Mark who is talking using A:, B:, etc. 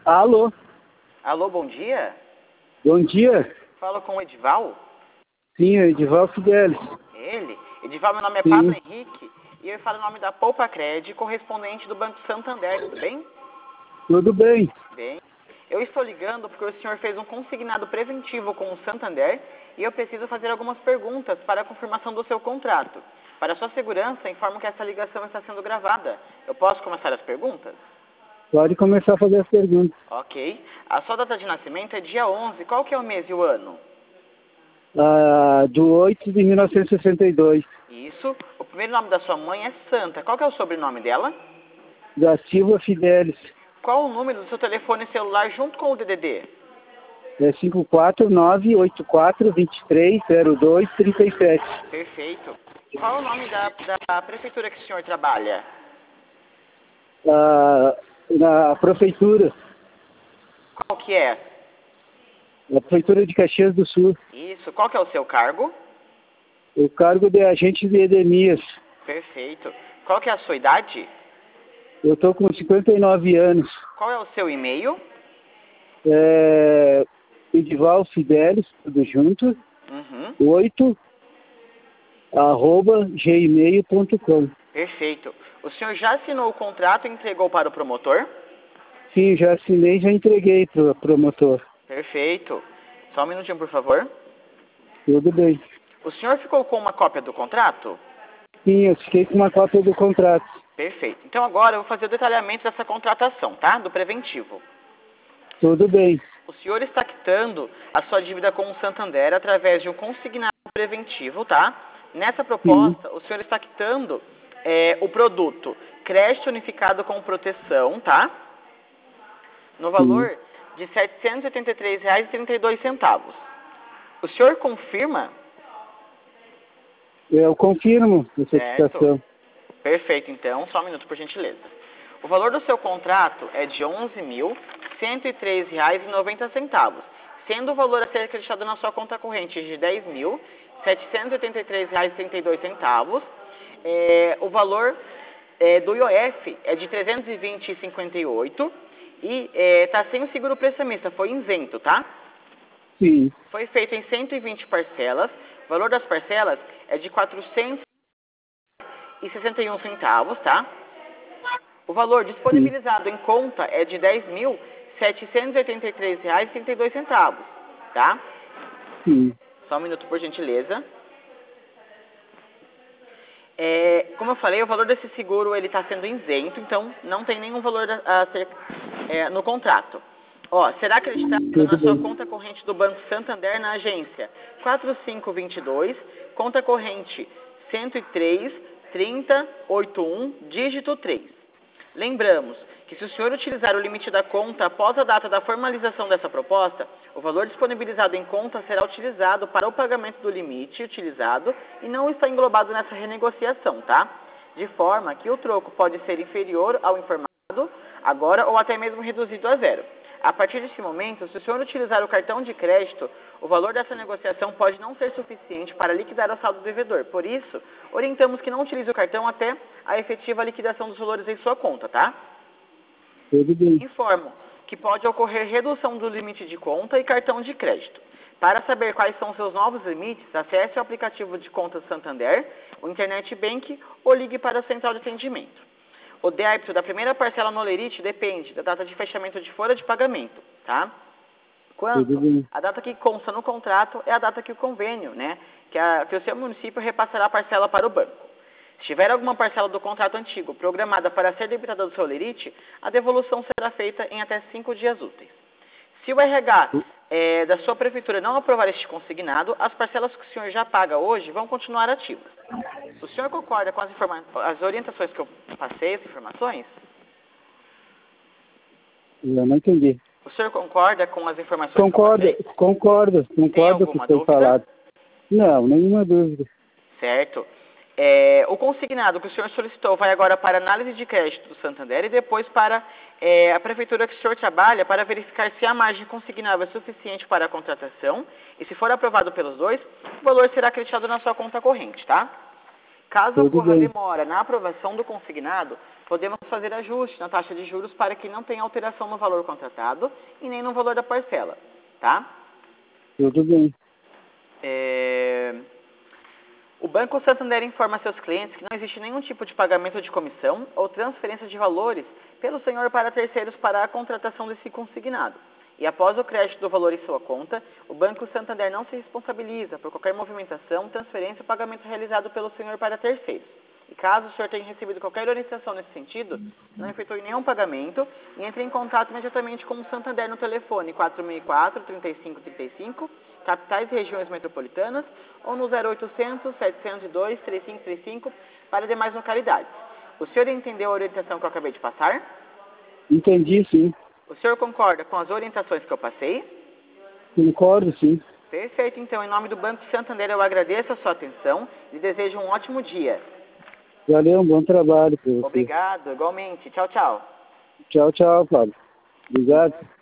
A: Alô,
B: Alô, bom dia.
A: bom dia.
B: Falo com o Edival.
A: Sim, é Edival Fidelis.
B: Ele? Edival, meu nome é
A: Sim.
B: Pablo Henrique e eu falo em nome da Poupa Cred, correspondente do Banco Santander, tudo bem?
A: Tudo bem?
B: Bem. Eu estou ligando porque o senhor fez um consignado preventivo com o Santander e eu preciso fazer algumas perguntas para a confirmação do seu contrato. Para sua segurança, informo que essa ligação está sendo gravada. Eu posso começar as perguntas?
A: Pode começar a fazer as perguntas.
B: Ok. A sua data de nascimento é dia 11. Qual que é o mês e o ano?
A: Do 8 de 1962,
B: Isso. O primeiro nome da sua mãe é Santa. Qual que é o sobrenome dela?
A: da Silva Fidelis.
B: Qual o número do seu telefone celular junto com o DDD?
A: É 54984230237.
B: Perfeito. Qual o nome da prefeitura que o senhor trabalha?
A: Na prefeitura,
B: Qual que é?
A: na prefeitura de Caxias do Sul.
B: Isso. Qual que é o seu cargo?
A: O cargo de agente de Edemias.
B: Perfeito. Qual que é a sua idade?
A: Eu estou com 59 anos.
B: Qual é o seu e-mail?
A: Edival Fidelis, tudo junto,
B: Uhum.
A: 8, @gmail.com.
B: Perfeito. O senhor já assinou o contrato e entregou para o promotor?
A: Sim, já assinei, já entreguei para o promotor.
B: Perfeito. Só um minutinho, por favor.
A: Tudo bem.
B: O senhor ficou com uma cópia do contrato?
A: Sim, eu fiquei com uma cópia do contrato.
B: Perfeito. Então agora eu vou fazer o detalhamento dessa contratação, tá? Do preventivo.
A: Tudo bem.
B: O senhor está quitando a sua dívida com o Santander através de um consignado preventivo, tá? Nessa proposta, o senhor está quitando o produto crédito unificado com proteção, tá? No valor de R$ 783,32. O senhor confirma?
A: Eu confirmo essa
B: Certo.
A: citação.
B: Perfeito, então. Só um minuto, por gentileza. O valor do seu contrato é de R$ 11.103,90, sendo o valor a ser acreditado na sua conta corrente de R$ 10.783,32. O valor do IOF é de R$ 320,58 e está sem o seguro prestamista, foi isento, tá?
A: Sim.
B: Foi feito em 120 parcelas. O valor das parcelas é de R$ 461,00, tá? O valor disponibilizado em conta é de R$ 10.783,32, tá?
A: Sim.
B: Só um minuto, por gentileza. Como eu falei, o valor desse seguro ele está sendo isento, então não tem nenhum valor a ser no contrato. Será acreditado na sua conta corrente do Banco Santander na agência 4522, conta corrente 103-3081, dígito 3. Lembramos que se o senhor utilizar o limite da conta após a data da formalização dessa proposta, o valor disponibilizado em conta será utilizado para o pagamento do limite utilizado e não está englobado nessa renegociação, tá? De forma que o troco pode ser inferior ao informado agora ou até mesmo reduzido a zero. A partir desse momento, se o senhor utilizar o cartão de crédito, o valor dessa negociação pode não ser suficiente para liquidar o saldo devedor. Por isso, orientamos que não utilize o cartão até a efetiva liquidação dos valores em sua conta, tá?
A: Tudo bem.
B: Informo que pode ocorrer redução do limite de conta e cartão de crédito. Para saber quais são seus novos limites, acesse o aplicativo de contas Santander, o Internet Bank ou ligue para a central de atendimento. O débito da primeira parcela no Olerite depende da data de fechamento de folha de pagamento, tá? Quanto a data que consta no contrato é a data que o convênio, né? Que o seu município repassará a parcela para o banco. Se tiver alguma parcela do contrato antigo programada para ser debitada do seu Olerite, a devolução será feita em até 5 dias úteis. Se o RH da sua prefeitura não aprovar este consignado, as parcelas que o senhor já paga hoje vão continuar ativas. O senhor concorda com as orientações que eu passei, as informações?
A: Eu não entendi.
B: O senhor concorda com as informações
A: Concordo,
B: que eu passei?
A: concordo com o que foi falado. Não, nenhuma dúvida.
B: Certo. O consignado que o senhor solicitou vai agora para análise de crédito do Santander e depois para a prefeitura que o senhor trabalha para verificar se a margem consignável é suficiente para a contratação e se for aprovado pelos dois, o valor será acreditado na sua conta corrente, tá? Caso ocorra demora na aprovação do consignado, podemos fazer ajuste na taxa de juros para que não tenha alteração no valor contratado e nem no valor da parcela, tá?
A: Tudo bem.
B: O Banco Santander informa a seus clientes que não existe nenhum tipo de pagamento de comissão ou transferência de valores pelo senhor para terceiros para a contratação desse consignado. E após o crédito do valor em sua conta, o Banco Santander não se responsabiliza por qualquer movimentação, transferência ou pagamento realizado pelo senhor para terceiros. E caso o senhor tenha recebido qualquer orientação nesse sentido, não efetue nenhum pagamento e entre em contato imediatamente com o Santander no telefone 464-3535, capitais e regiões metropolitanas, ou no 0800-702-3535 para demais localidades. O senhor entendeu a orientação que eu acabei de passar?
A: Entendi, sim.
B: O senhor concorda com as orientações que eu passei?
A: Concordo, sim.
B: Perfeito, então, em nome do Banco Santander, eu agradeço a sua atenção e desejo um ótimo dia.
A: Valeu, um bom trabalho para você.
B: Obrigado, igualmente. Tchau, tchau.
A: Tchau, tchau, Fábio. Obrigado.